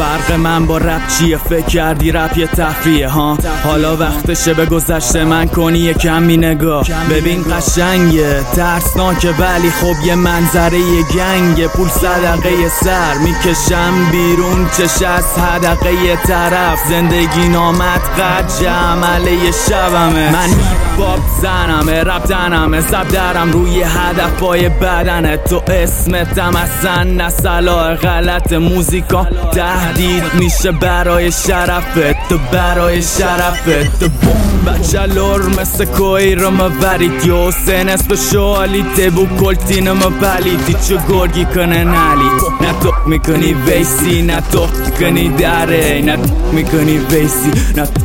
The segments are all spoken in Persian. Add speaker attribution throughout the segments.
Speaker 1: فرق من با رپ چیه؟ فکر کردی رپ یه تفریحه ها؟ حالا وقتشه به گذشته من کنی یه کمی نگاه. ببین قشنگه ترسناکه ولی خب یه منظره یه گنگه. پول صدقه سر میکشم بیرون چش از حدقه یه طرف. زندگی نامت قد عمله یه شبمه. من هیپ زنمه رپ تنمه زب درم روی هدف پای بدنه. تو اسمتم اصلا نسلا غلط موزیکا تهدید میشه برای شرفت. تو برای شرفت تو بچه لور مثل کوی رو مورید یو سن اسب شوالیته بو کلتین مپلیدی چو گرگی کنه نلید. نه تو میکنی ویسی نه تو میکنی داره. نه تو میکنی ویسی نه تو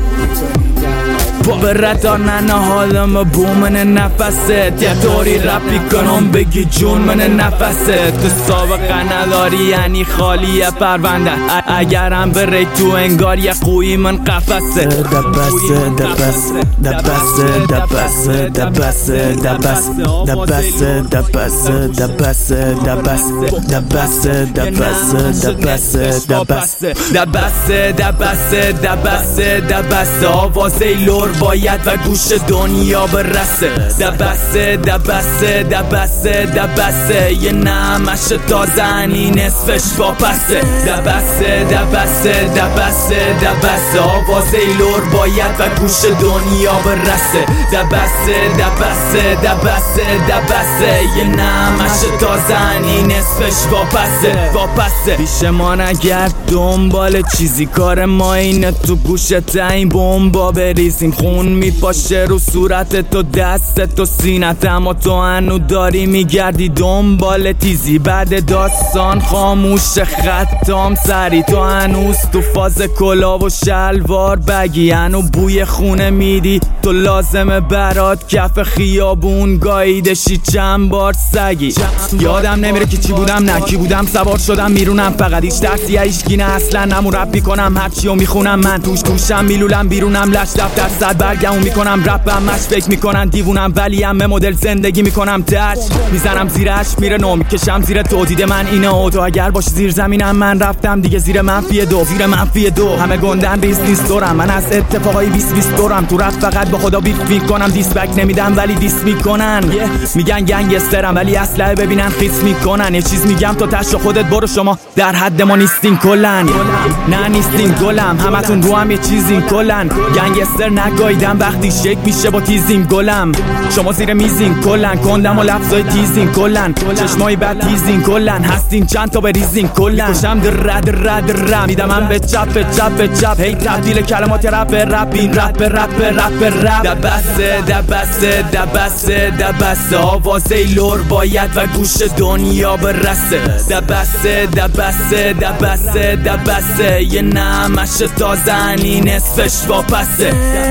Speaker 1: برتا نه حالم بومن نفست. یه طوری رپی کنم بگی جون من نفست. تو سابقه نداری یعنی خالیه پرونده. اگرم بری تو انگار یه خوی من قفسه.
Speaker 2: دبسه دبسه دبسه دبسه دبسه دبسه دبسه دبسه دبسه دبسه دبسه دبسه
Speaker 1: دبسه دبسه دبسه آوازه لور باید و گوش دنیا برسه. دبسه یه نمش تازنی نصفش با پسه. دبسه آوازه لور باید و گوش دنیا برسه. دبسه یه نمش تازنی نصفش با پسه. پیش ما نگرد دنبال چیزی کار ما اینه تو گوشت این بمبا بریزیم. خون میپاشه رو صورت تو دست تو سینت اما تو هنو داری میگردی دنبال تیزی. بعد داستان خاموش ختام سری تو هنوز تو فاز کلا و شلوار بگی. هنو بوی خونه میدی تو لازمه برات کف خیابون گاییدشی چند بار سگی. یادم نمیره که چی بودم نه کی بودم سوار شدم میرونم فقط هیچ درسی هیچکی نه اصلا نمون رپ میکنم هرچیو میخونم من توشم میلولم بیرونم لش دفتر صد برگمون میکنم رپم مش فکر میکنن دیوونم ولی همه مدل زندگی میکنم تچ میزنم زیرش میره نو میکشم زیر تو دیده من اینه و تو اگر باشی زیر زمینم من رفتم دیگه زیر منفی دو همه گندن ریز نیست دورم من از اتفاقای 20 دورم تو رپ فقط با خدا بیف میکنم دیس بک نمیدم ولی دیس میکنن میگن گنگسترم ولی اسلحه ببینن خیس میکنن. یه چیز میگم تو تشو خودت برو شما در حد ما نیستین کلن. نه نیستین گلم همتون رو هم یه چیزین کلن. گنگستر نگایدم وقتی شک میشه با تیزین گلم. شما زیر میزین کلن کندم و لفظای تیزین کلن. چشمای بد تیزین کلن هستین چند تا بریزین کلن. کشم در میدم من به چپ هی تبدیل کلمات رپ این رپ دبسه آوازه لور باید و گوش دنیا برسه. دبسه یه نمش تازنی نصفش با پسه.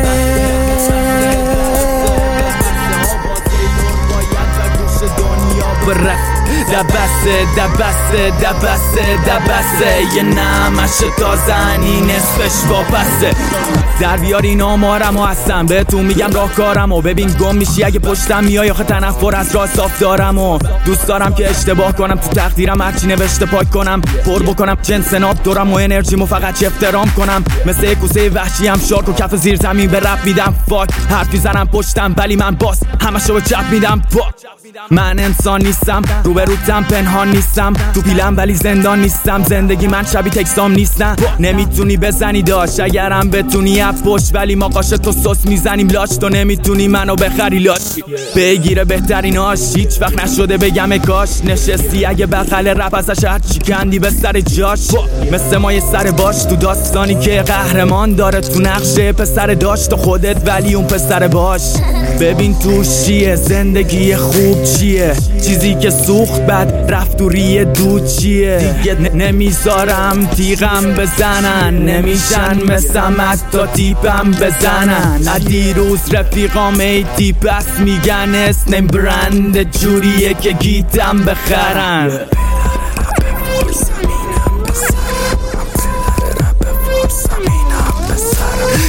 Speaker 1: دبسه یه نمش تازنی نصفش با پسه. در بیار اینا مارم و هستم بهتون میگم راهکارم و ببین گم میشی اگه پشتم میای آخه تنفر از راه صاف دارم و دوست دارم که اشتباه کنم تو تقدیرم هرچی نوشته پاک کنم پر بکنم جنس ناب دورم و انرژیمو فقط چه احترام کنم. مثل یک کوسه وحشی هم شارک و کف زیر زمین به رپ میدم فاک. حرف میزنم پشتم ولی من باس همشو به چپ میدم پاک. من انسان نیستم روبروتم پنهان نیستم تو پیلم ولی زندان نیستم. زندگی من شبیه تکسام نیستم نمیتونی بزنی داش اگرم بتونی پشت ولی ما قاش تو سس میزنیم لاش. تو نمیتونی منو بخری لاش بگیره بهتریناش هیچ وقت نشده بگم کاش نشستی اگه بغل رپ ازش هرچی کندی به سر جاش. مثل ما یه سر باش تو داستانی که قهرمان داره تو نقشه پسر داشت تو خودت ولی اون پسر باش. ببین توش چیه زندگی خوب چیه چیزی که سوخت بعد رفت و ریه دود چیه. دیگه نمیذارم تیغم بزنن نمیشن مثل تا تیپم بزنن. نه دیروز رفیقام ای تیپ است میگن اسم برند جوریه که گیتم بخرن.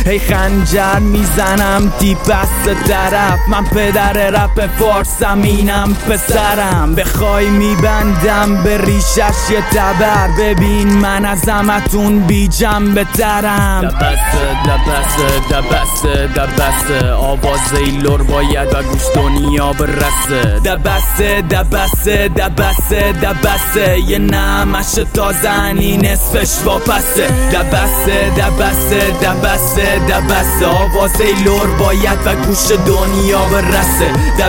Speaker 1: هی خنجر میزنم دیپست طرف، من پدر رپ فارسم اینم پسرم، بخوای میبندم به ریشش یه تبر، ببین من از همتون بی جنبه ترم. دبسته آواز ایلور باید و گوش دنیا برسه. دبسته یه نمش تازنی نصفش واپسه. دبسته آواز ایلور باید و گوش دنیا برسه.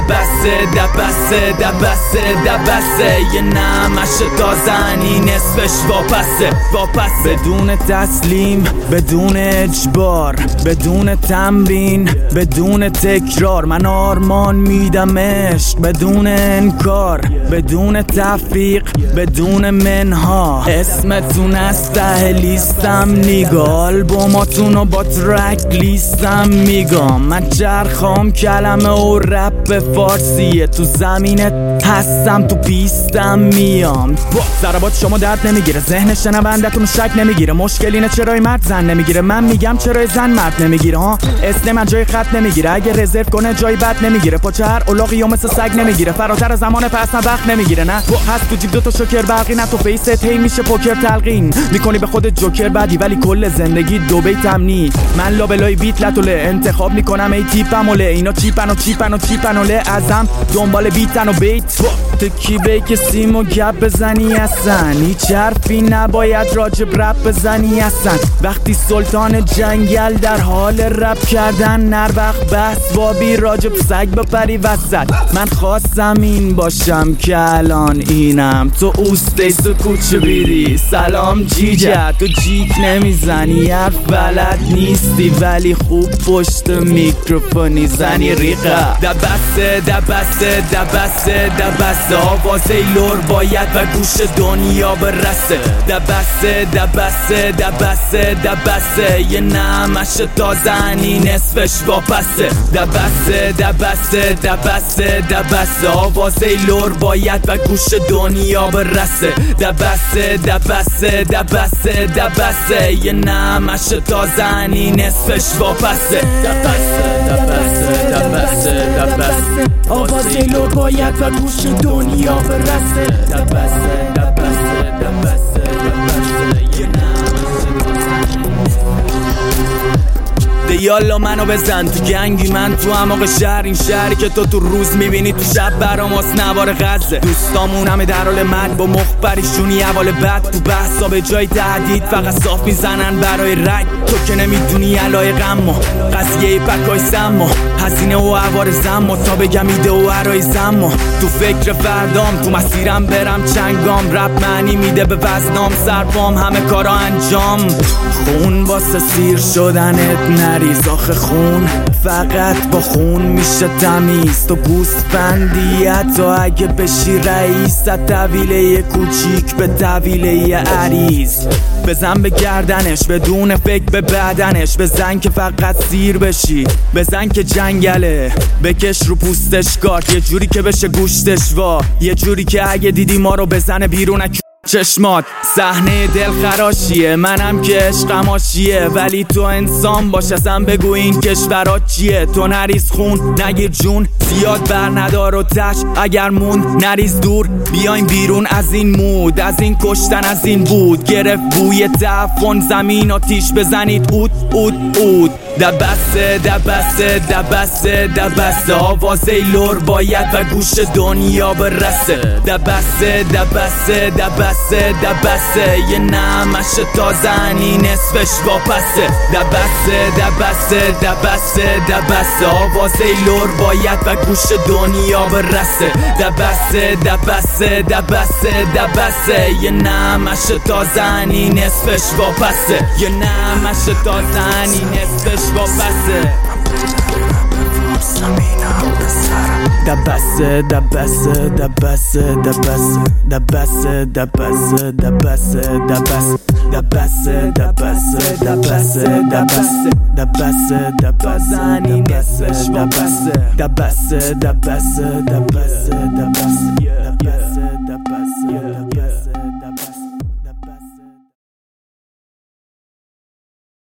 Speaker 1: دبسته یه نمش تازنی نصفش واپسه. بدون تسلیم، بدون اجبار، بدون تمرین، بدون تکرار، من آرمان میدم عشق بدون انکار، بدون تفریق، بدون منها. اسمتون از ته لیستم نیگا، آلبوماتونو با ترک لیستم میگم. من چرخام کلمه و رپ فارسیه، تو زمینت هستم تو پیستم میام. ضربات شما درد نمیگیره، ذهن شنوندتون شک نمیگیره. مشکلینه چرای مرد زن نمیگیره، من میگم چرای زن مرد نمیگیره. ها اسم من جای خط نمیگیره، اگه رزرو کنه جای بد نمیگیره. پاچه هر اولاقی و مثل سگ نمیگیره، فراتر از زمان پس نه وقت نمیگیره. نه هست تو جیب دوتا شوکر برقی، نه تو فیست هی میشه پوکر تلقین میکنی به خودت جوکر بدی، ولی کل زندگی دو بیت امنی. من لابلای بیت لتوله انتخاب میکنم ای تیپموله، اینا چیپنوله ازم دنبال بیتن و بیت. تکی بیک سیم و گپ بزنی اصلا، هیچ حرفی نباید راجب رپ بزنی اصلا. وقتی سلطان جنگل در حال رپ کردن، نر وقت بحث بابی راجب سگ بپری وسط. من خواستم این باشم که الان اینم، تو اوستیس تو کوچه بیری سلام جیجه. تو جیک نمیزنی، حرف بلد نیستی، ولی خوب پشت میکروفونی زنی ریقه. دبسته آواز ایلور باید و گوش دنیا برسه. دبسته یه نمش تازنی نصفش واپسه. دبسته آواز ایلور باید و گوش دنیا برسه. دبسته یه نمش تازنی نصفش واپسه. دبسته آواز ایلور باید و گوش دنیا برسه. دبسته یه یالا منو بزن تو گنگی، من تو عمق شهر، این شهری که تو روز میبینی تو شب براماس نوار غزه. دوستامون همه در حال مرگ با مخبریشونی حوال بد، تو بحثا به جای تهدید فقط صاف میزنن برای رگ. تو که نمیدونی علای غم و قضیه پکای سم و هزینه و عوار زم و تا بگم ایده و عرای زم و تو فکر فردام، تو مسیرم برم چنگام. رپ معنی میده به وزنام، سرپام همه کارا انجام. خون واسه سیر شدنت نریز، آخه خون فقط با خون میشه تمیز. تو گوسفندی حتی اگه بشی رئیس، طویله کوچیک به طویله عریض. بزن به گردنش بدون فکر به بدنش، بزن که فقط سیر بشی، بزن که جنگله، بکش رو پوستش کارت یه جوری که بشه گوشتش وا، یه جوری که اگه دیدی ما رو بزنه بیرون چشمات. صحنه دلخراشیه، منم که عشقم آشیه، ولی تو انسان باش اصلا بگو این کشورات چیه. تو نریز خون نگیر جون، زیاد بر ندار و تش اگر موند نریز دور. بیاین بیرون از این مود، از این کشتن، از این بود. گرفت بوی تعفن زمین آتیش بزنید اود. دبسته آواز ایلور باید و گوش دنیا برسه. دبسته یه نمش تازنی نصفش واپسه. دبسته آواز ایلور باید و گوش دنیا برسه. دبسته یه نمش تازنی نصفش واپسه. یه نمش تازنی نصفش واپسه. دبسته تازنی نصفش واپسه.